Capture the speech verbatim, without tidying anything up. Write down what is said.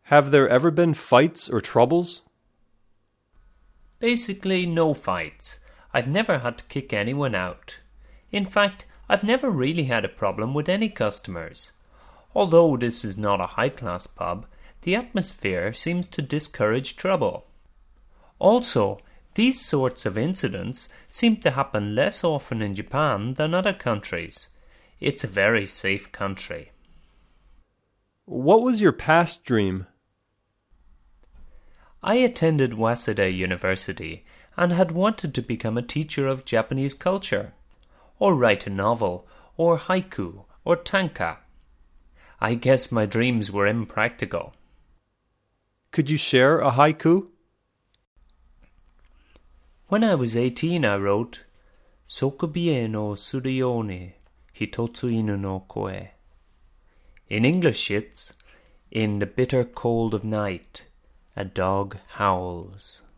Have there ever been fights or troubles? Basically, no fights. I've never had to kick anyone out. In fact, I've never really had a problem with any customers. Although this is not a high-class pub, the atmosphere seems to discourage trouble. Also, these sorts of incidents seem to happen less often in Japan than other countries. It's a very safe country. What was your past dream? I attended Waseda University and had wanted to become a teacher of Japanese culture, or write a novel, or haiku, or tanka. I guess my dreams were impractical. Could you share a haiku? When I was eighteen, I wrote, Sokubie no suru you ni hitotsu inu no koe. In English it's, in the bitter cold of night, a dog howls.